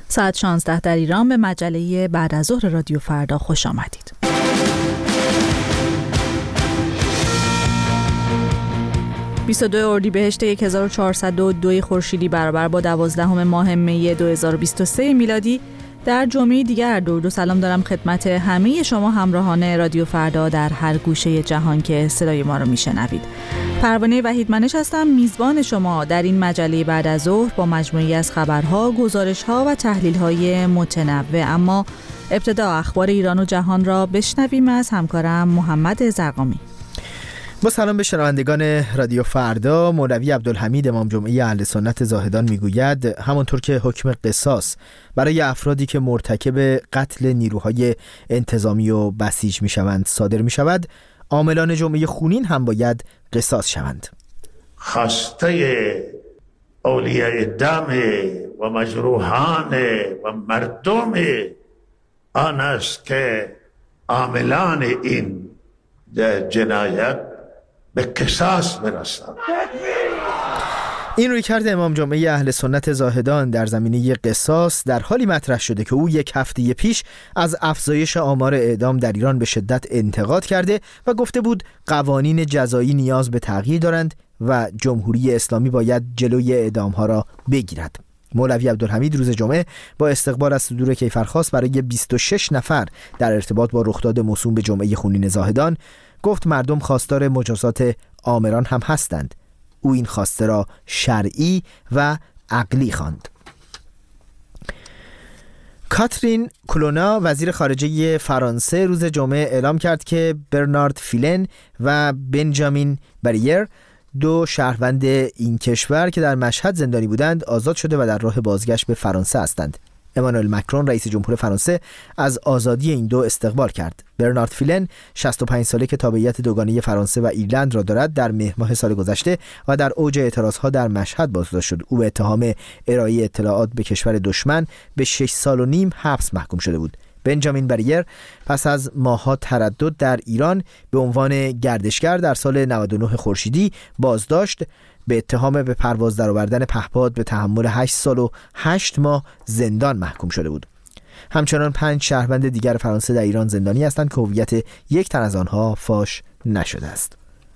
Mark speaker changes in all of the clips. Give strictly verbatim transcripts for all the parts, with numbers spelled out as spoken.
Speaker 1: ساعت شانزده در ایران به مجله بعد از ظهر رادیو فردا خوش آمدید. بیست و دو اردیبهشت هزار و چهارصد و دو خورشیدی برابر با دوازدهم ماه می دو هزار و بیست و سه میلادی در جمعه دیگر درود و سلام دارم خدمت همه شما همراهان رادیو فردا در هر گوشه جهان که صدای ما رو میشنوید. پروانه وحیدمنش هستم، میزبان شما در این مجله بعد از ظهر با مجموعی از خبرها، گزارش‌ها و تحلیل‌های متنوع. اما ابتدا اخبار ایران و جهان را بشنویم از همکارم محمد زرقامی.
Speaker 2: با سلام به شنوندگان رادیو فردا، مولوی عبدالحمید امام جمعه اهل سنت زاهدان میگوید همانطور که حکم قصاص برای افرادی که مرتکب قتل نیروهای انتظامی و بسیج میشوند صادر میشود، عاملان جمعه خونین هم باید قصاص شوند.
Speaker 3: خواسته اولیاء دم و مجروحان و مردم آن است که عاملان این جنایت به قصاص برسند.
Speaker 2: این رویکرد امام جمعه اهل سنت زاهدان در زمینه قصاص در حالی مطرح شده که او یک هفته پیش از افزایش آمار اعدام در ایران به شدت انتقاد کرده و گفته بود قوانین جزایی نیاز به تغییر دارند و جمهوری اسلامی باید جلوی اعدام‌ها را بگیرد. مولوی عبدالحمید روز جمعه با استقبال از صدور کیفرخواست برای بیست و شش نفر در ارتباط با رخداد موسوم به جمعه خونین زاهدان گفت مردم خواستار مجازات آمران هم هستند. او این خواسته را شرعی و عقلی خواند. کاترین کولونا وزیر خارجه فرانسه روز جمعه اعلام کرد که برنارد فیلن و بنجامین بریر دو شهروند این کشور که در مشهد زندانی بودند آزاد شده و در راه بازگشت به فرانسه هستند. امانوئل مکرون رئیس جمهور فرانسه از آزادی این دو استقبال کرد. برنارد فیلن شصت و پنج ساله که تابعیت دوگانه فرانسه و ایرلند را دارد در مهر ماه سال گذشته و در اوج اعتراضها در مشهد بازداشت شد. او به اتهام ارائه اطلاعات به کشور دشمن به شش سال و نیم حبس محکوم شده بود. بنجامین بریر پس از ماه‌ها تردد در ایران به عنوان گردشگر در سال نود و نه خورشیدی بازداشت به اتهام به پرواز درآوردن پهپاد به تحمل هشت سال و هشت ماه زندان محکوم شده بود. همچنان پنج شهروند دیگر فرانسه در ایران زندانی هستند که هویت یک تن از آنها فاش نشده است.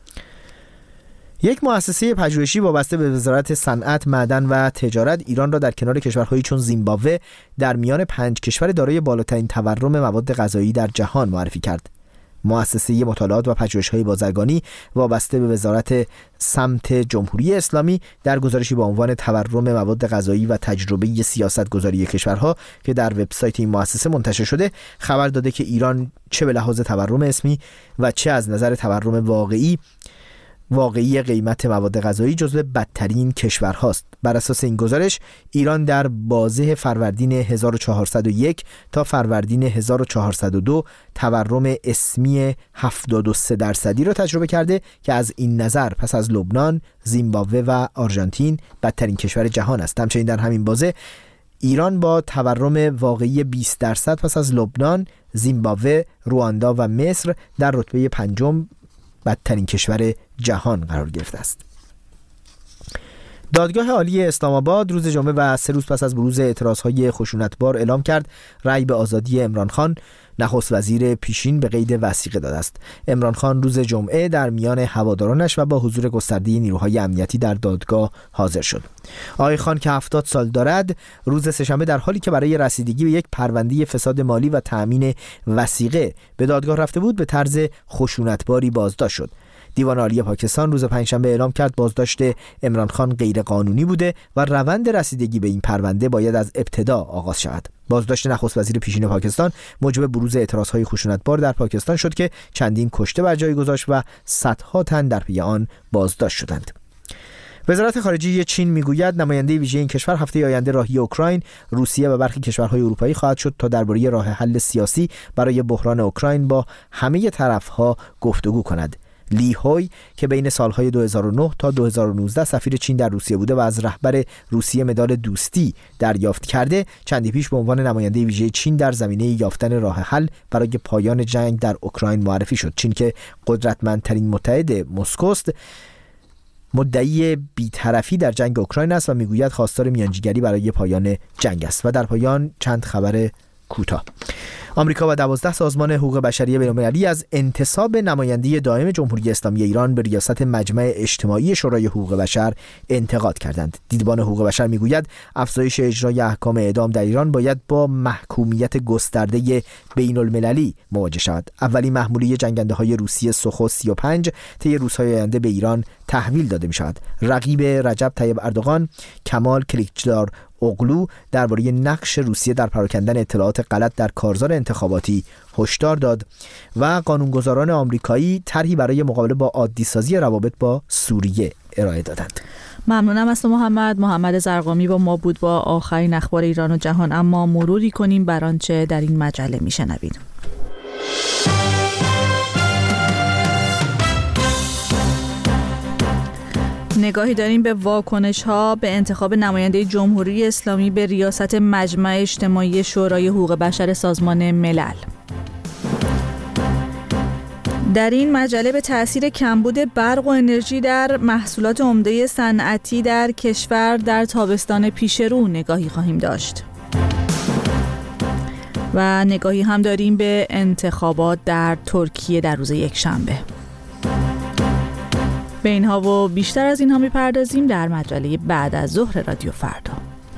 Speaker 2: یک مؤسسه پژوهشی وابسته به وزارت صنعت، معدن و تجارت ایران را در کنار کشورهایی چون زیمبابوه در میان پنج کشور دارای بالاترین تورم مواد غذایی در جهان معرفی کرد. مؤسسه مطالعات و پژوهش‌های بازرگانی وابسته به وزارت سمت جمهوری اسلامی در گزارشی با عنوان تورم مواد غذایی و تجربه سیاست‌گذاری کشورها که در وبسایت این مؤسسه منتشر شده خبر داده که ایران چه به لحاظ تورم اسمی و چه از نظر تورم واقعی واقعی قیمت مواد غذایی جزو بدترین کشورهاست. بر اساس این گزارش ایران در بازه فروردین هزار و چهارصد و یک تا فروردین هزار و چهارصد و دو تورم اسمی هفتاد و سه درصدی را تجربه کرده که از این نظر پس از لبنان، زیمبابوه و آرژانتین بدترین کشور جهان است. همچنین در همین بازه ایران با تورم واقعی بیست درصد پس از لبنان، زیمبابوه، رواندا و مصر در رتبه پنجم بدترین کشور جهان قرار گرفته است. دادگاه عالی اسلام آباد روز جمعه و سه روز پس از بروز اعتراضهای خشونتبار اعلام کرد رأی به آزادی عمران خان نخست وزیر پیشین به قید وثیقه داده است. عمران خان روز جمعه در میان هوادارانش و با حضور گسترده نیروهای امنیتی در دادگاه حاضر شد. آقای خان که هفتاد سال دارد روز سه‌شنبه در حالی که برای رسیدگی به یک پرونده فساد مالی و تأمین وثیقه به دادگاه رفته بود به طرز خشونتباری بازداشت شد. دیوان عالی پاکستان روز پنجشنبه اعلام کرد بازداشت عمران خان غیر قانونی بوده و روند رسیدگی به این پرونده باید از ابتدا آغاز شود. بازداشت نخست وزیر پیشین پاکستان موجب بروز اعتراضهای خشونتبار در پاکستان شد که چندین کشته بر جای گذاشت و صدها تن در پی آن بازداشت شدند. وزارت خارجه چین میگوید نماینده ویژه این کشور هفته آینده راهی اوکراین، روسیه و برخی کشورهای اروپایی خواهد شد تا درباره راه حل سیاسی برای بحران اوکراین با همه طرف‌ها گفتگو کند. لی هوی که بین سالهای دو هزار و نه تا دو هزار و نوزده سفیر چین در روسیه بوده و از رهبر روسیه مدال دوستی دریافت کرده، چندی پیش به عنوان نماینده ویژه چین در زمینه یافتن راه حل برای پایان جنگ در اوکراین معرفی شد. چین که قدرتمندترین متحد مسکو است، مدعی بی‌طرفی در جنگ اوکراین است و میگوید خواستار میانجیگری برای پایان جنگ است. و در پایان چند خبر کوتاه. آمریکا و دوازده سازمان حقوق بشری بین‌المللی از انتصاب نماینده دائم جمهوری اسلامی ایران به ریاست مجمع اجتماعی شورای حقوق بشر انتقاد کردند. دیدبان حقوق بشر میگوید افزایش اجرای احکام اعدام در ایران باید با محکومیت گسترده بین‌المللی مواجه شود. اولین محموله جنگنده‌های روسی سوخو سی و پنج طی روزهای آینده به ایران تحویل داده می‌شود. رقیب رجب طیب اردوغان، کمال کلیچدار اوغلو، درباره نقش روسیه در پراکندن اطلاعات غلط در کارزار انتخاباتی هشدار داد و قانونگذاران آمریکایی طرحی برای مقابله با عادی‌سازی روابط با سوریه ارائه دادند.
Speaker 1: ممنونم از تو محمد. محمد زرقامی با ما بود با آخرین اخبار ایران و جهان. اما مروری کنیم بر آنچه در این مجله میشنوید. نگاهی داریم به واکنش‌ها به انتخاب نماینده جمهوری اسلامی به ریاست مجمع اجتماعی شورای حقوق بشر سازمان ملل. در این مجله به تأثیر کمبود برق و انرژی در محصولات عمده صنعتی در کشور در تابستان پیشرو نگاهی خواهیم داشت. و نگاهی هم داریم به انتخابات در ترکیه در روز یکشنبه. به اینها و بیشتر از اینها میپردازیم در مجله بعد از ظهر رادیو فردا.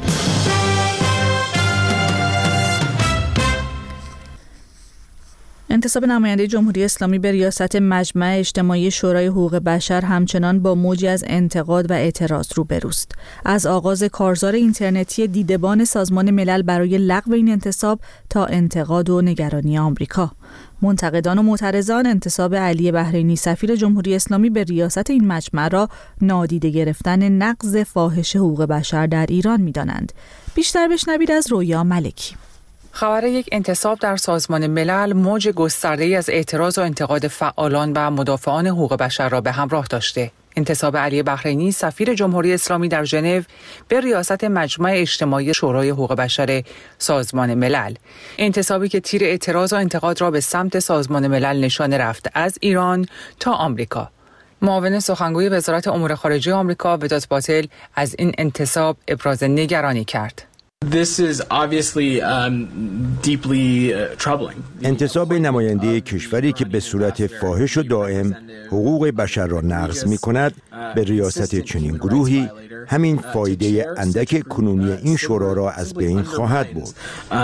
Speaker 1: انتصاب نماینده جمهوری اسلامی به ریاست مجمع اجتماعی شورای حقوق بشر همچنان با موجی از انتقاد و اعتراض روبروست. از آغاز کارزار اینترنتی دیدبان سازمان ملل برای لغو این انتصاب تا انتقاد و نگرانی آمریکا. منتقدان و معترضان انتصاب علی بحرینی سفیر جمهوری اسلامی به ریاست این مجمع را نادیده گرفتن نقض فاحش حقوق بشر در ایران می‌دانند. بیشتر بشنوید از رویا ملکی.
Speaker 4: خبر یک انتصاب در سازمان ملل موج گسترده‌ای از اعتراض و انتقاد فعالان و مدافعان حقوق بشر را به همراه داشته. انتصاب علی بحرینی سفیر جمهوری اسلامی در ژنو به ریاست مجمع اجتماعی شورای حقوق بشر سازمان ملل، انتصابی که تیر اعتراض و انتقاد را به سمت سازمان ملل نشانه رفت از ایران تا آمریکا. معاون سخنگوی وزارت امور خارجه آمریکا وداد پاتل از این انتصاب ابراز نگرانی کرد.
Speaker 5: This is obviously um, deeply uh, troubling.
Speaker 6: انتصاب نماینده کشوری که به صورت فاحش و دائم حقوق بشر را نقض می کند به ریاست چنین گروهی همین فایده اندک کنونی این شورا را از بین خواهد برد.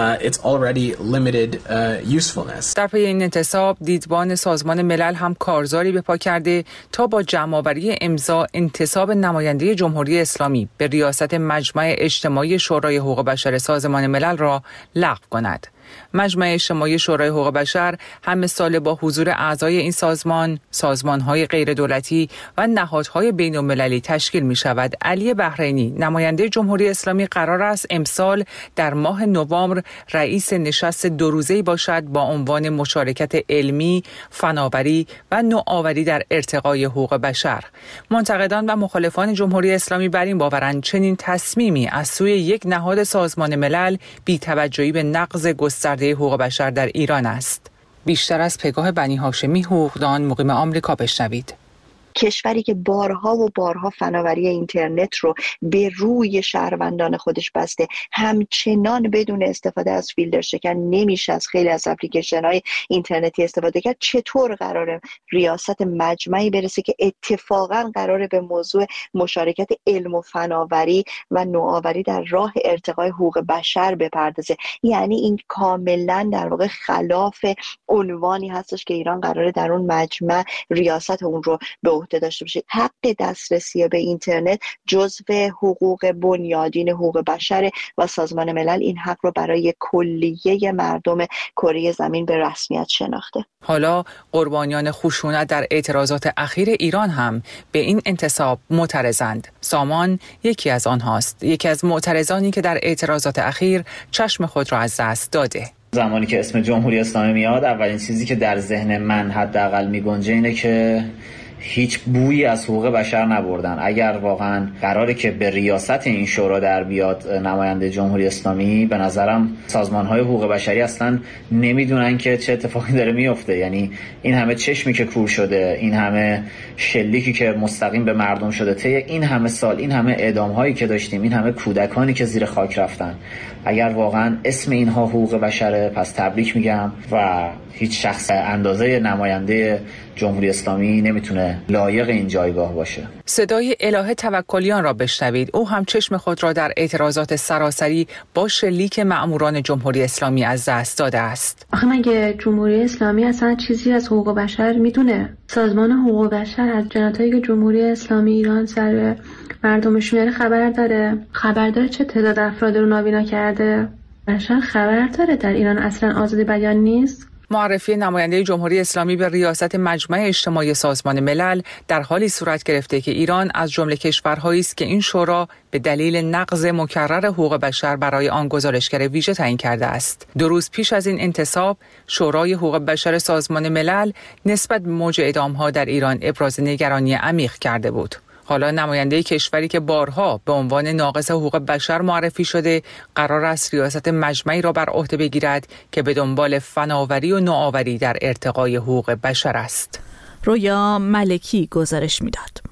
Speaker 4: در پی این انتصاب دیدبان سازمان ملل هم کارزاری به پا کرده تا با جمع‌آوری امضا انتصاب نماینده جمهوری اسلامی به ریاست مجمع اجتماعی شورای حقوق بشر سازمان ملل را لغو کند. مجمع اجتماعی شورای حقوق بشر همه سال با حضور اعضای این سازمان، سازمان‌های غیردولتی و نهادهای بین‌المللی تشکیل می‌شود. علی بحرینی نماینده جمهوری اسلامی قرار است امسال در ماه نوامبر رئیس نشست دو روزه‌ای باشد با عنوان مشارکت علمی، فناوری و نوآوری در ارتقای حقوق بشر. منتقدان و مخالفان جمهوری اسلامی بر این باورند چنین تصمیمی از سوی یک نهاد سازمان ملل بی‌توجهی به نقض گسترده حقوق بشر در ایران است. بیشتر از پگاه بنی هاشمی حقوقدان مقیم آمریکا بشنوید.
Speaker 7: کشوری که بارها و بارها فناوری اینترنت رو به روی شهروندان خودش بسته، همچنان بدون استفاده از فیلتر شکن نمیشه از خیلی از اپلیکیشن‌های اینترنتی استفاده کرد. چطور قراره ریاست مجمعی برسه که اتفاقا قراره به موضوع مشارکت علم و فناوری و نوآوری در راه ارتقای حقوق بشر بپردازه؟ یعنی این کاملا در واقع خلاف عنوانی هستش که ایران قراره در اون مجمع ریاست اون رو به عهده داشته باشید. حق دسترسی به اینترنت جزو حقوق بنیادین حقوق بشر و سازمان ملل این حق رو برای کلیه مردم کره زمین به رسمیت شناخته.
Speaker 4: حالا قربانیان خشونت در اعتراضات اخیر ایران هم به این انتصاب معترضند. سامان یکی از آنهاست، یکی از معترضانی که در اعتراضات اخیر چشم خود را از دست داده.
Speaker 8: زمانی که اسم جمهوری اسلامی میاد اولین چیزی که در ذهن من حداقل میگنجه اینه که هیچ بویی از حقوق بشر نبردن. اگر واقعا قراره که به ریاست این شورا در بیاد نماینده جمهوری اسلامی، به نظرم سازمان‌های حقوق بشری اصلا نمیدونن که چه اتفاقی داره میفته. یعنی این همه چشمی که کور شده، این همه شلیکی که مستقیم به مردم شده، طی این همه سال، این همه اعدام‌هایی که داشتیم، این همه کودکانی که زیر خاک رفتن، اگر واقعا اسم اینها حقوق بشره، پس تبریک میگم و هیچ شخص اندازه نماینده جمهوری اسلامی نمیتونه لایق این جایگاه باشه.
Speaker 4: صدای الهه توکلیان را بشنوید. او هم چشم خود را در اعتراضات سراسری با شلیک مأموران جمهوری اسلامی از دست داده است.
Speaker 9: آخه مگه جمهوری اسلامی اصلا چیزی از حقوق بشر میدونه؟ سازمان حقوق بشر از جنایاتی که جمهوری اسلامی ایران سر مردمش میاره خبر داره؟ خبر داره چه تعداد افراد رو نابینا کرده؟ بشر خبر داره در ایران اصلا آزادی بیان نیست؟
Speaker 4: معرفی نماینده جمهوری اسلامی به ریاست مجمع اجتماعی سازمان ملل در حالی صورت گرفته که ایران از جمله کشورهایی است که این شورا به دلیل نقض مکرر حقوق بشر برای آن گزارشگر ویژه تعیین کرده است. دو روز پیش از این انتصاب، شورای حقوق بشر سازمان ملل نسبت به موج اعدام‌ها در ایران ابراز نگرانی عمیق کرده بود. حالا نماینده کشوری که بارها به عنوان ناقض حقوق بشر معرفی شده، قرار است ریاست مجمعی را بر عهده بگیرد که به دنبال فناوری و نوآوری در ارتقای حقوق بشر است.
Speaker 1: رویا ملکی گزارش میداد.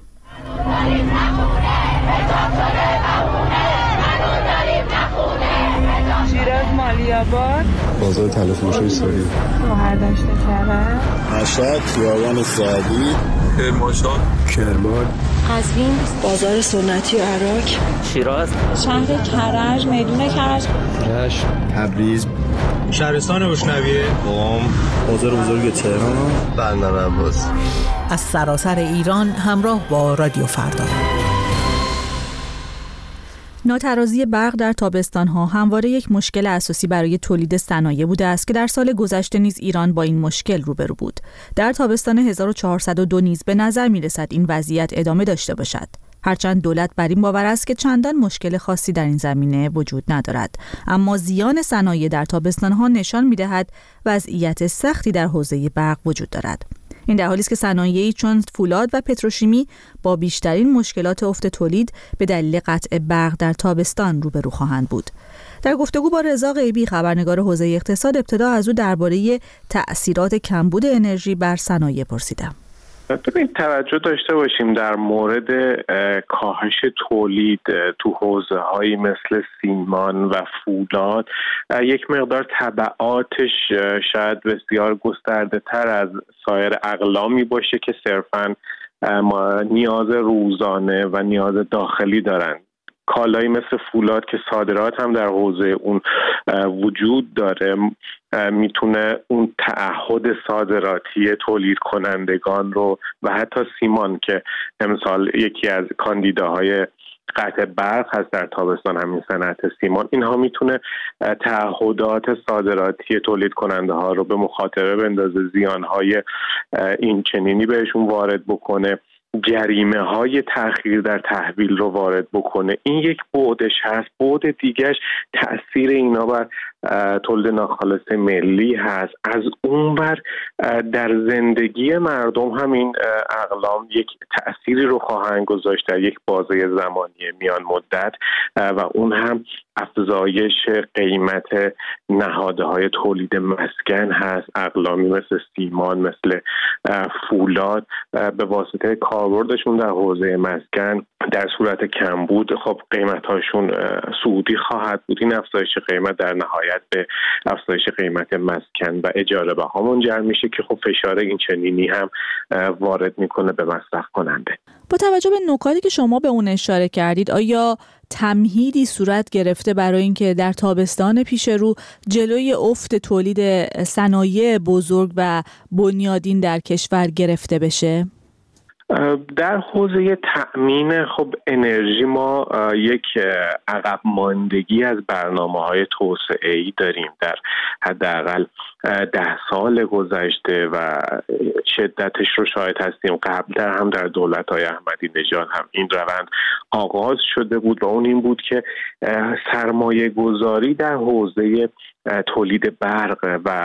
Speaker 10: شیراز مالی‌آباد،
Speaker 11: بازار تلفروشی ساری،
Speaker 10: شهرداشت کرد،
Speaker 11: مشهد، خیابان سعدی، کرمانشاه، کرمان،
Speaker 12: قزوین، بازار سنتی و عراق،
Speaker 13: شیراز،
Speaker 12: شهر کرج، میدون کرج،
Speaker 11: رشت، تبریز،
Speaker 14: شهرستان بوشنویه،
Speaker 11: قم، بازار بزرگ تهران، بندر عباس.
Speaker 15: از سراسر ایران همراه با رادیو فردا.
Speaker 1: ناترازی برق در تابستان‌ها همواره یک مشکل اساسی برای تولید صنایع بوده است که در سال گذشته نیز ایران با این مشکل روبرو بود. در تابستان هزار و چهارصد و دو نیز به نظر می‌رسد این وضعیت ادامه داشته باشد. هرچند دولت بر این باور است که چندان مشکل خاصی در این زمینه وجود ندارد، اما زیان صنایع در تابستان‌ها نشان می‌دهد وضعیت سختی در حوزه برق وجود دارد. این در حالی است که صنایعی چون فولاد و پتروشیمی با بیشترین مشکلات افت تولید به دلیل قطع برق در تابستان روبرو خواهند بود. در گفتگو با رضا غیبی، خبرنگار حوزه اقتصاد، ابتدا از او درباره تأثیرات کمبود انرژی بر صنایع پرسیدم.
Speaker 16: ببین، توجه داشته باشیم در مورد کاهش تولید تو حوزه‌هایی مثل سیمان و فولاد یک مقدار تبعاتش شاید بسیار گسترده تر از سایر اقلامی باشه که صرفاً نیاز روزانه و نیاز داخلی دارن. کالایی مثل فولاد که صادرات هم در حوزه اون وجود داره میتونه اون تعهد صادراتی تولید کنندگان رو و حتی سیمان که امسال یکی از کاندیداهای قطع برق هست در تابستان، همین صنعت سیمان، اینها میتونه تعهدات صادراتی تولید کننده ها رو به مخاطره بندازه، زیانهای این چنینی بهشون وارد بکنه، جریمه های تأخیر در تحویل رو وارد بکنه. این یک بعدش هست. بعد دیگرش تأثیر اینا بر تولید ناخالص ملی هست. از اون بر در زندگی مردم همین اقلام یک تأثیری رو خواهند گذاشت در یک بازه زمانی میان مدت و اون هم افزایش قیمت نهادهای تولید مسکن هست. اقلامی مثل سیمان، مثل فولاد به واسطه کاربردشون در حوزه مسکن در صورت کمبود خب قیمت‌هاشون صعودی خواهد بود. این افزایش قیمت در نهایت به افزایش قیمت مسکن و اجاره بها منجر میشه که خب فشار این چنینی هم وارد میکنه به مصرف کننده.
Speaker 1: با توجه به نکاتی که شما به اون اشاره کردید، آیا تمهیدی صورت گرفته برای اینکه در تابستان پیش رو جلوی افت تولید صنایع بزرگ و بنیادین در کشور گرفته بشه؟
Speaker 16: در حوزه تأمین خب انرژی ما یک عقب ماندگی از برنامه‌های توسعه‌ای داریم. در حداقل ده سال گذشته و شدتش رو شاهد هستیم. قبل‌تر هم در دولت‌های احمدی نژاد هم این روند آغاز شده بود و اون این بود که سرمایه گذاری در حوزه تولید برق و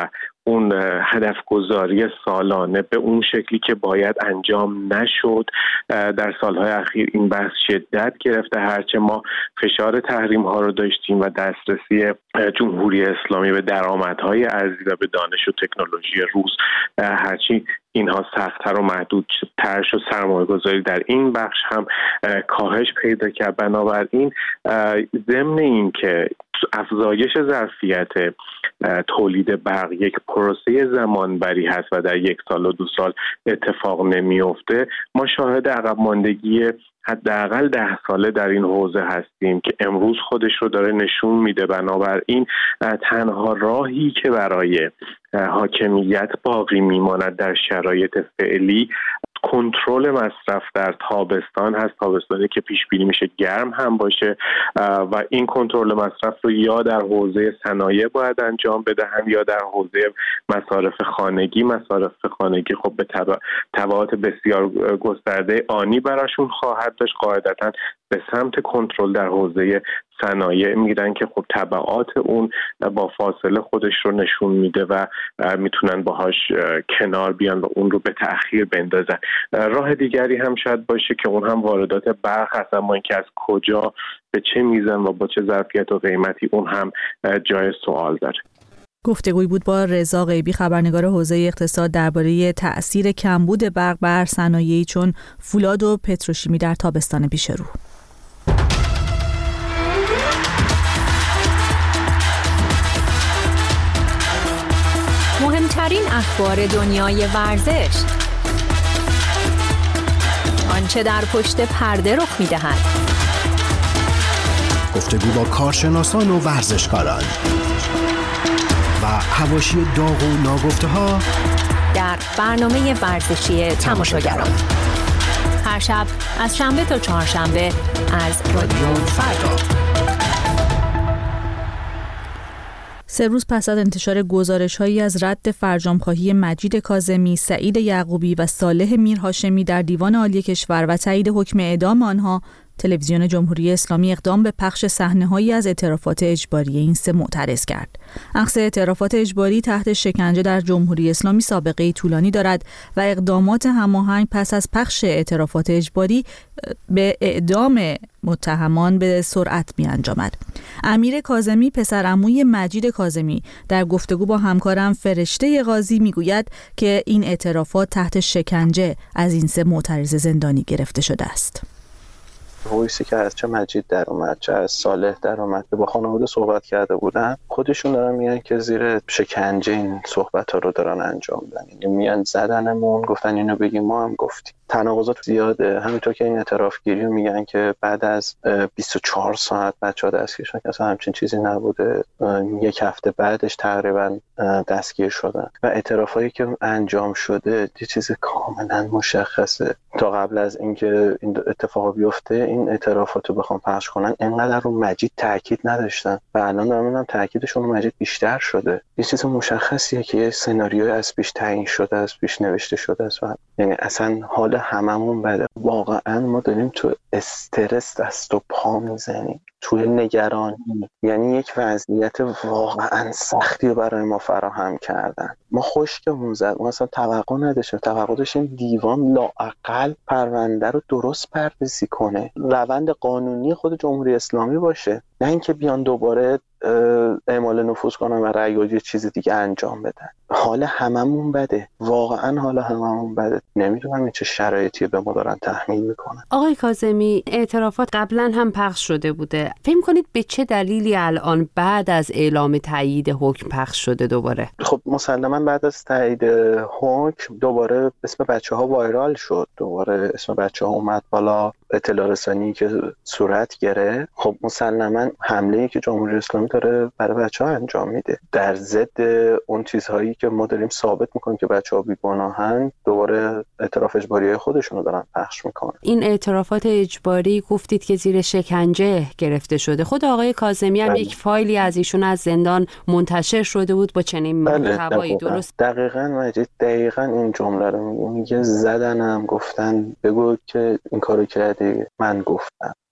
Speaker 16: اون هدف گذاری سالانه به اون شکلی که باید انجام نشد. در سالهای اخیر این بحث شدت گرفته، هرچه ما فشار تحریم ها رو داشتیم و دسترسی جمهوری اسلامی به درآمدهای ارزی و به دانش و تکنولوژی روز هرچی اینها سخت‌تر و محدودتر شد، سرمایه گذاری در این بخش هم کاهش پیدا کرد. بنابراین ضمن این که افزایش ظرفیت تولید برق یک پروسه زمانبری هست و در یک سال و دو سال اتفاق نمیفته، ما شاهد عقب ماندگی حداقل ده ساله در این حوزه هستیم که امروز خودش رو داره نشون میده. بنابراین تنها راهی که برای حاکمیت باقی میماند در شرایط فعلی کنترل مصرف در تابستان هست، تابستانی که پیش بینی میشه گرم هم باشه و این کنترل مصرف رو یا در حوزه صنایع باید انجام بدهند یا در حوزه مصارف خانگی. مصارف خانگی خب به تبعات بسیار گسترده آنی براشون خواهد داشت، قاعدتاً به سمت کنترل در حوزه صنایع میرن که خب تبعات اون با فاصله خودش رو نشون میده و میتونن باهاش کنار بیان و اون رو به تأخیر بندازن. راه دیگری هم شاید باشه که اون هم واردات برق هست، اما اینکه از کجا به چه میزان و با چه ظرفیت و قیمتی اون هم جای سوال داره.
Speaker 1: گفتگوی بود با رضا غیبی، خبرنگار حوزه اقتصاد، درباره تأثیر کمبود برق بر صنایعی چون فولاد و پتروشیمی در تابستان پیش رو.
Speaker 13: مهمترین اخبار دنیای ورزش، آنچه در پشت پرده رخ می‌دهد.
Speaker 17: گفتگو با کارشناسان و ورزشکاران و حواشی داغ و ناگفته‌ها
Speaker 13: در برنامه ورزشی تماشاگران، هر شب از شنبه تا چهارشنبه از رادیو فردا.
Speaker 1: سه روز پس از انتشار گزارش‌هایی از رد فرجام‌خواهی مجید کاظمی، سعید یعقوبی و صالح میرهاشمی در دیوان عالی کشور و تایید حکم اعدام آنها، تلویزیون جمهوری اسلامی اقدام به پخش صحنه‌هایی از اعترافات اجباری این سه معترض کرد. اخذ اعترافات اجباری تحت شکنجه در جمهوری اسلامی سابقه طولانی دارد و اقدامات هماهنگ پس از پخش اعترافات اجباری به اعدام متهمان به سرعت می‌انجامد. امیر کاظمی، پسرعموی مجید کاظمی، در گفتگو با همکارم فرشته قاضی میگوید که این اعترافات تحت شکنجه از این سه معترض زندانی گرفته شده است.
Speaker 18: وایسی که از چه مجید در اومد چه از صالح در اومد که با خانواده صحبت کرده بودن، خودشون دارن میگن که زیر شکنجه این صحبت ها رو دارن انجام میدن. یعنی میان زدنمون، گفتن اینو بگیم، ما هم گفتیم. تناقضات زیاده. همینطور که این اعتراف گیری رو میگن که بعد از بیست و چهار ساعت بچه‌ها دستگیر شدن، اصلا همچین چیزی نبوده. یک هفته بعدش تقریبا دستگیر شدن و اعترافایی که انجام شده یه چیز کاملا مشخصه. تا قبل از اینکه این اتفاق بیفته این اعترافات رو بخوام پخش کنن انقدر رو مجید تاکید نداشتن و الان دارم میبینم تاکیدشون رو مجید بیشتر شده. یه چیز مشخصیه که یه سناریوی از پیش تعیین شده، از پیش نوشته شده است و یعنی اصلا حال هممون بده. واقعا ما داریم تو استرس دست و پا میزنیم، توی نگرانی. یعنی یک وضعیت واقعا سختی رو برای ما فراهم کردن. ما خشکمون زد، ما اصلا توقع نداشتیم. توقع داشتیم دیوان لااقل پرونده رو درست بررسی کنه، روند قانونی خود جمهوری اسلامی باشه، نه اینکه بیان دوباره اعمال نفوذ کنن و رأی و یه چیز دیگه انجام بدن. حال هممون بده، واقعا حال هممون بده. نمیدونم این چه شرایطی به ما دارن تحمیل میکنن.
Speaker 19: آقای کاظمی، اعترافات قبلا هم پخش شده بوده. فکر کنید به چه دلیلی الان بعد از اعلام تایید حکم پخش شده دوباره؟
Speaker 18: خب مسلما بعد از تایید حکم دوباره اسم بچه‌ها وایرال شد، دوباره اسم بچه‌ها اومد بالا، اطلاع رسانی که صورت گرفت. خب مسلما حمله‌ای که جمهوری اسلامی داره برای بچه‌ها انجام میده در ضد اون چیزهایی که ما داریم ثابت میکنیم که بچه‌ها بی‌گناهن، دوباره اعتراف اجباری خودشون رو دارن پخش میکنن.
Speaker 19: این اعترافات اجباری گفتید که زیر شکنجه گرفته شده. خود آقای کاظمی هم بله. یک فایلی از ایشون از زندان منتشر شده بود با چنین محتوایی. بله. درست
Speaker 18: دقیقاً مجید دقیقاً این جمله رو میگه. میگه زدنم، گفتن بگو که این کارو کردی، من گفتم.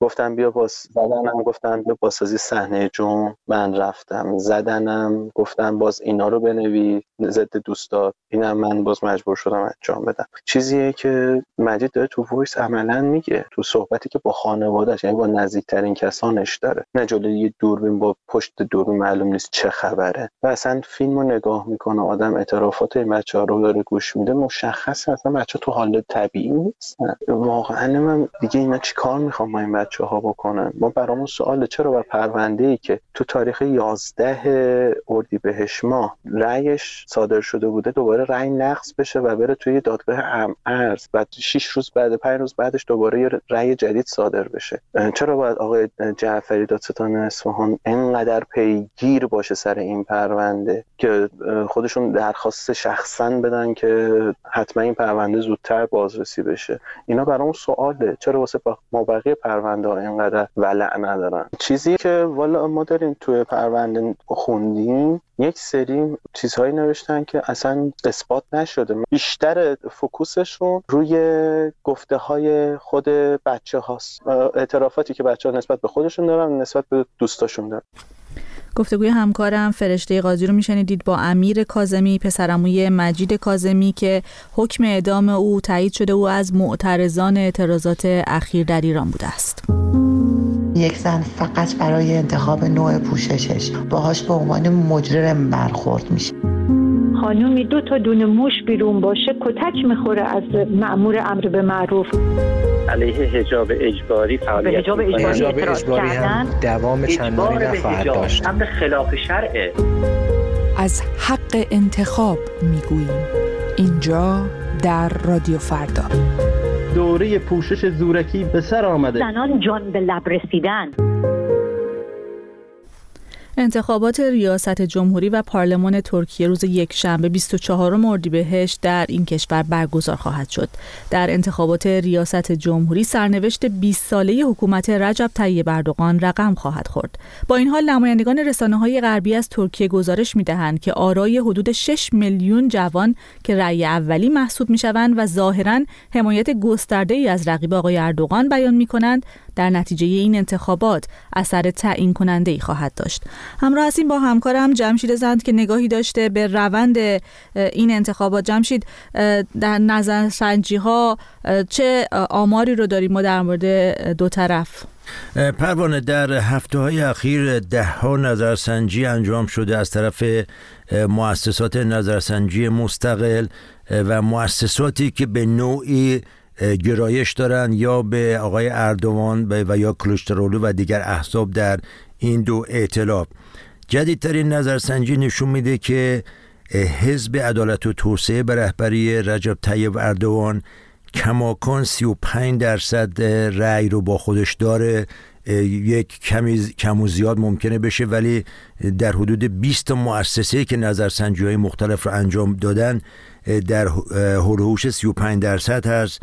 Speaker 18: گفتن بیا باز زدنم، گفتن بیا بازسازی صحنه جرم، من رفتم زدنم، گفتن باز اینا رو بنویس ضد دوستات، اینم من باز مجبور شدم انجام بدم. چیزیه که مجید داره تو وایس عملا میگه، تو صحبتی که با خانواده‌اش یعنی با نزدیکترین کسانش داره، نه جلوی یه دوربین با پشت دوربین معلوم نیست چه خبره و اصلا فیلمو نگاه میکنه آدم اعترافات این بچه‌ها رو داره گوش میده، مشخصه اصلا بچه‌ها تو حال طبیعی نیستن. واقعا من دیگه اینا چیکار میخوام با این بچه‌ها بکنن؟ ما برامون سواله چرا بر پرونده‌ای که تو تاریخ یازده اردیبهشت ماه رأیش صادر شده بوده دوباره رأی نقض بشه و بره توی دادگاه ارز، بعد شش روز بعد پنج روز بعدش دوباره یه رأی جدید صادر بشه؟ چرا باید آقای جعفری دادستان اصفهان انقدر پیگیر باشه سر این پرونده که خودشون درخواست شخصاً بدن که حتما این پرونده زودتر بازرسی بشه؟ اینا برامون سواله چرا واسه ما بقیه پرونده ها اینقدر ولع ندارن؟ چیزی که والا ما داریم توی پرونده خوندیم یک سری چیزهایی نوشتن که اصلا اثبات نشده، بیشتر فوکوسشون روی گفته های خود بچه هاست، اعترافاتی که بچه ها نسبت به خودشون دارن نسبت به دوستاشون دارن.
Speaker 1: گفتگوی همکارم فرشته قاضی رو میشنیدید با امیر کاظمی، پسرعموی مجید کاظمی که حکم اعدام او تایید شده او از معترضان اعتراضات اخیر در ایران بوده است.
Speaker 20: یک زن فقط برای انتخاب نوع پوششش باهاش به عنوان مجرم برخورد میشه.
Speaker 21: خانومی دو تا دونه موش بیرون باشه کتک میخوره از مأمور امر به معروف.
Speaker 22: علیه حجاب اجباری فعالیت
Speaker 21: حجاب اجباری,
Speaker 22: حجاب
Speaker 21: اجباری
Speaker 22: هم
Speaker 23: دوام چندانی نخواهد داشت.
Speaker 22: امر خلاف شرعه.
Speaker 24: از حق انتخاب میگوییم اینجا در رادیو فردا.
Speaker 23: دوره پوشش زورکی به سر آمده.
Speaker 21: زنان جان به لب رسیدن.
Speaker 1: انتخابات ریاست جمهوری و پارلمان ترکیه روز یکشنبه بیست و چهارم اردیبهشت در این کشور برگزار خواهد شد. در انتخابات ریاست جمهوری سرنوشت بیست ساله حکومت رجب طیب اردوغان رقم خواهد خورد. با این حال نمایندگان رسانه‌های غربی از ترکیه گزارش می‌دهند که آرای حدود شش میلیون جوان که رأی اولی محسوب می‌شوند و ظاهراً حمایت گسترده‌ای از رقیب آقای اردوغان بیان می‌کنند در نتیجه این انتخابات اثر تعیین کننده‌ای خواهد داشت. همراه هستیم با همکارم جمشید زند که نگاهی داشته به روند این انتخابات. جمشید، در نظرسنجی‌ها چه آماری رو داریم ما در مورد دو طرف؟
Speaker 6: پروانه، در هفته‌های اخیر ده‌ها نظرسنجی انجام شده از طرف مؤسسات نظرسنجی مستقل و مؤسساتی که به نوعی گرایش دارن یا به آقای اردوغان و یا کلوچدارولو و دیگر احزاب در این دو ائتلاف. جدیدترین نظرسنجی نشون میده که حزب عدالت و توسعه به رهبری رجب طیب اردوغان کماکان سی و پنج درصد رأی رو با خودش داره. یک کمی کم و زیاد ممکنه بشه، ولی در حدود بیست مؤسسه که نظرسنجی‌های مختلف رو انجام دادن در هول و هوش سی و پنج درصد هست.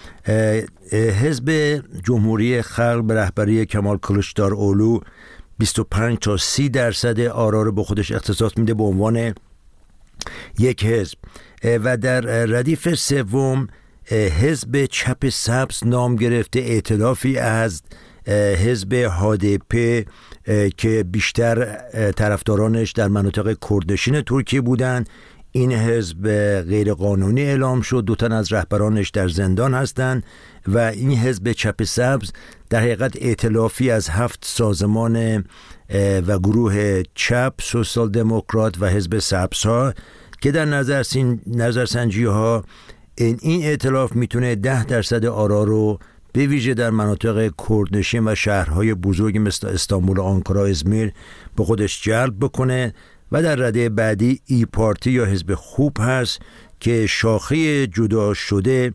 Speaker 6: حزب جمهوری خلق به رهبری کمال کلوچدارولو بیست و پنج تا سی درصد آرا رو به خودش اختصاص میده به عنوان یک حزب. و در ردیف سوم حزب چپ سبز نام گرفته، ائتلافی از حزب هادپ که بیشتر طرفدارانش در مناطق کردشین ترکیه بودند. این حزب غیر قانونی اعلام شد، دو تن از رهبرانش در زندان هستند و این حزب چپ سبز در حقیقت ائتلافی از هفت سازمان و گروه چپ، سوسیال دموکرات و حزب سبزها که در نظر نظرسنجی ها این این ائتلاف میتونه ده درصد آرا رو به ویژه در مناطق کردنشین و شهرهای بزرگ مثل استانبول، آنکارا، ازمیر به خودش جلب بکنه. و در رده بعدی ای پارتی یا حزب خوب هست که شاخه جدا شده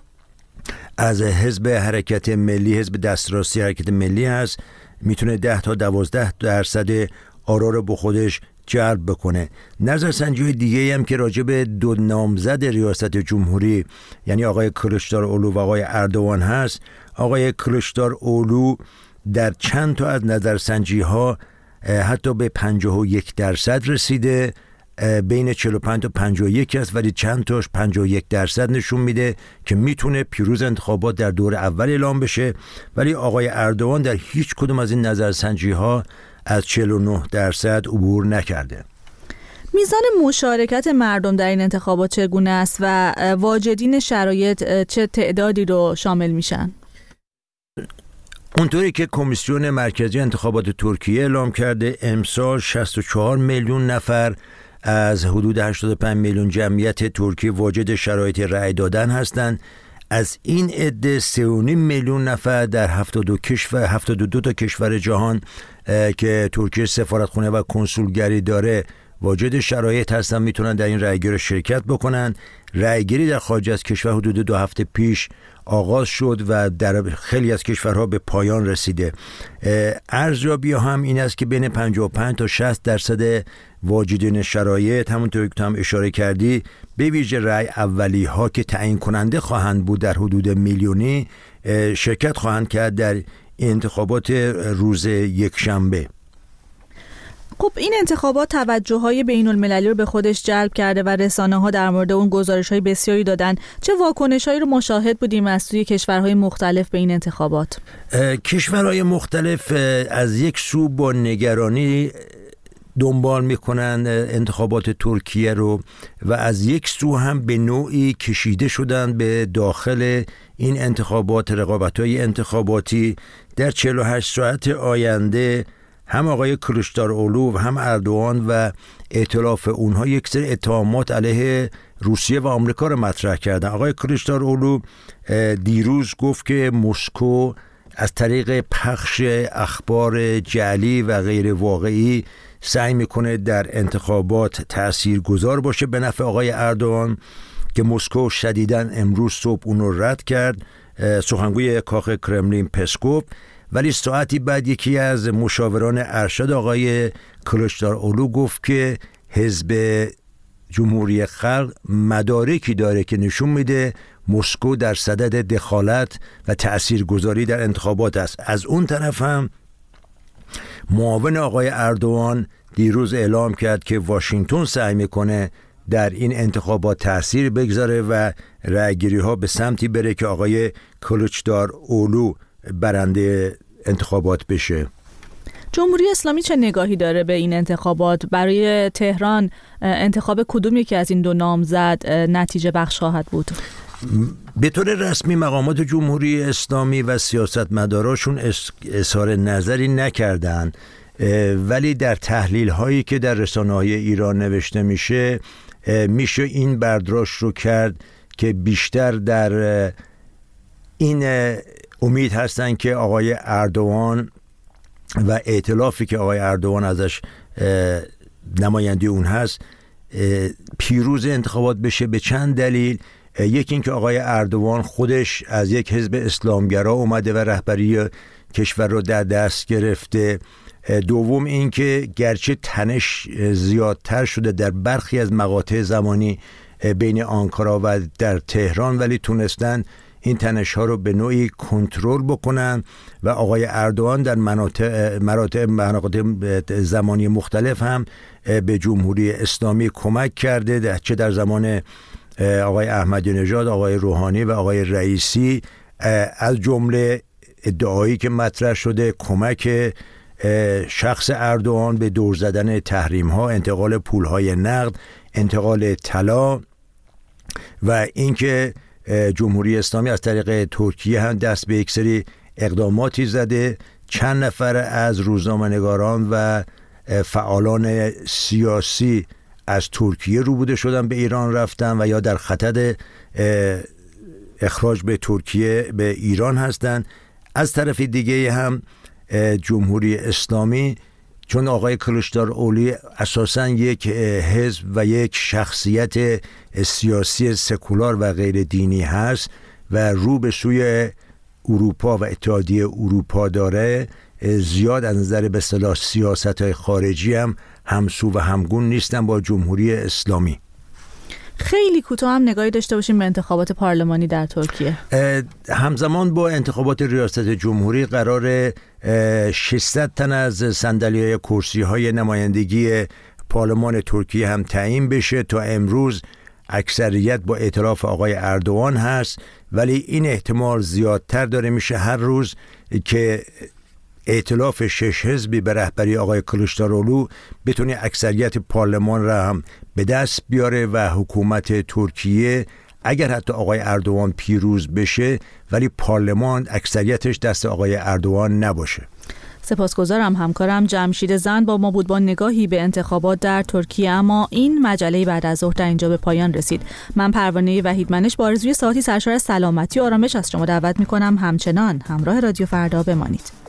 Speaker 6: از حزب حرکت ملی، حزب دسترسی حرکت ملی هست، میتونه ده تا دوازده درصد آرا رو به خودش جلب بکنه. نظرسنجی دیگه هم که راجع به دو نامزد ریاست جمهوری یعنی آقای کلوچدارولو و آقای اردوغان هست. آقای کلوچدارولو در چند تا از نظرسنجی ها حتی به پنجاه و یک درصد رسیده، بین چهل و پنج تا پنجاه و یک است، ولی چند تاش پنجاه و یک درصد نشون میده که میتونه پیروز انتخابات در دور اول اعلام بشه. ولی آقای اردوان در هیچ کدوم از این نظرسنجی ها از چهل و نه درصد عبور نکرده.
Speaker 1: میزان مشارکت مردم در این انتخابات چگونه است و واجدین شرایط چه تعدادی رو شامل میشن؟
Speaker 6: اونطوری که کمیسیون مرکزی انتخابات ترکیه اعلام کرده، امسال شصت و چهار میلیون نفر از حدود هشتاد و پنج میلیون جمعیت ترکیه واجد شرایط رأی دادن هستند. از این عده سه و نیم میلیون نفر در هفتاد و دو کشور هفتاد و دو تا کشور جهان که ترکیه سفارتخونه و کنسولگری داره واجد شرایط هستن، میتونن در این رأیگیری شرکت بکنن. رأیگیری در خارج از کشور حدود دو هفته پیش آغاز شد و در خیلی از کشورها به پایان رسیده. ارزیابی هم این است که بین پنجاه و پنج تا شصت درصد واجدین شرایط، همونطور که تو هم اشاره کردی، به ویژه رأی اولی ها که تعیین کننده خواهند بود در حدود میلیونی، شرکت خواهند کرد در انتخابات روز یکشنبه.
Speaker 1: خب این انتخابات توجه‌های بین‌المللی رو به خودش جلب کرده و رسانه‌ها در مورد اون گزارش‌های بسیاری دادن. چه واکنش‌هایی رو مشاهد بودیم از سوی کشورهای مختلف به این انتخابات؟
Speaker 6: کشورهای مختلف از یک سو با نگرانی دنبال میکنن انتخابات ترکیه رو و از یک سو هم به نوعی کشیده شدن به داخل این انتخابات. رقابت‌های انتخاباتی در چهل و هشت ساعت آینده هم آقای کلیچداروغلو و هم اردوغان و ائتلاف اونها یک سری اتهامات علیه روسیه و آمریکا رو مطرح کردن. آقای کلیچداروغلو دیروز گفت که مسکو از طریق پخش اخبار جعلی و غیر واقعی سعی میکنه در انتخابات تاثیرگذار باشه به نفع آقای اردوغان، که مسکو شدیداً امروز صبح اون رو رد کرد. سخنگوی کاخ کرملین پسکوف ولی ساعتی بعد یکی از مشاوران ارشد آقای کلیچداروغلو گفت که حزب جمهوری خلق مدارکی داره که نشون میده مسکو در صدد دخالت و تاثیرگذاری در انتخابات است. از اون طرف هم معاون آقای اردوغان دیروز اعلام کرد که واشنگتن سعی میکنه در این انتخابات تاثیر بگذاره و رأیگیری ها به سمتی بره که آقای کلیچداروغلو برنده انتخابات بشه.
Speaker 1: جمهوری اسلامی چه نگاهی داره به این انتخابات؟ برای تهران انتخاب کدوم یکی از این دو نامزد نتیجه بخش خواهد بود؟
Speaker 6: به طور رسمی مقامات جمهوری اسلامی و سیاستمداراشون اظهار نظری نکردن، ولی در تحلیل هایی که در رسانه‌های ایران نوشته میشه میشه این برداشت رو کرد که بیشتر در این امید هستن که آقای اردوغان و ائتلافی که آقای اردوغان ازش نماینده اون هست پیروز انتخابات بشه به چند دلیل. یکی این که آقای اردوغان خودش از یک حزب اسلامگرا اومده و رهبری کشور رو در دست گرفته. دوم این که گرچه تنش زیادتر شده در برخی از مقاطع زمانی بین آنکارا و در تهران، ولی تونستن این تنش ها رو به نوعی کنترل بکنن و آقای اردوغان در مناطق مناطق مناطق زمانی مختلف هم به جمهوری اسلامی کمک کرده، چه در زمان آقای احمدی نژاد، آقای روحانی و آقای رئیسی. از جمله ادعایی که مطرح شده کمک شخص اردوغان به دور زدن تحریم ها، انتقال پول های نقد، انتقال طلا و اینکه جمهوری اسلامی از طریق ترکیه هم دست به یک سری اقداماتی زده. چند نفر از روزنامه‌نگاران و فعالان سیاسی از ترکیه روبوده شدن به ایران رفتن و یا در خطر اخراج به ترکیه به ایران هستند. از طرف دیگه هم جمهوری اسلامی، چون آقای کلیچداروغلو اساساً یک حزب و یک شخصیت سیاسی سکولار و غیر دینی هست و رو به سوی اروپا و اتحادیه اروپا داره، زیاد از نظر به اصطلاح سیاست‌های خارجی هم همسو و همگون نیستن با جمهوری اسلامی.
Speaker 1: خیلی کوتاه هم نگاهی داشته باشیم به انتخابات پارلمانی در ترکیه.
Speaker 6: همزمان با انتخابات ریاست جمهوری قرار ششصد تن از صندلی‌های کرسی‌های نمایندگی پارلمان ترکیه هم تعیین بشه. تا امروز اکثریت با ائتلاف آقای اردوغان هست، ولی این احتمال زیادتر داره میشه هر روز که ائتلاف شش حزبی به رهبری آقای کلیچدارولو بتونه اکثریت پارلمان را هم به دست بیاره و حکومت ترکیه اگر حتی آقای اردوغان پیروز بشه ولی پارلمان اکثریتش دست آقای اردوغان نباشه.
Speaker 1: سپاسگزارم. همکارم جمشید زند با ما بود با نگاهی به انتخابات در ترکیه. اما این مجله بعد از ظهر در اینجا به پایان رسید. من پروانه وحیدمنش با آرزوی ساعتی سرشار از سلامتی و آرامش از شما دعوت می‌کنم همچنان همراه رادیو فردا بمانید.